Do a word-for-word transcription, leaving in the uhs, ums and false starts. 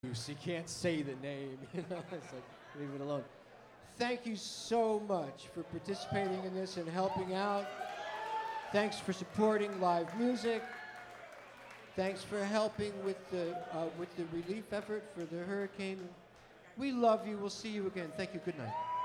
He can't say the name. You know, it's like, leave it alone. Thank you so much for participating in this and helping out. Thanks for supporting live music. Thanks for helping with the uh, with the relief effort for the hurricane. We love you. We'll see you again. Thank you. Good night.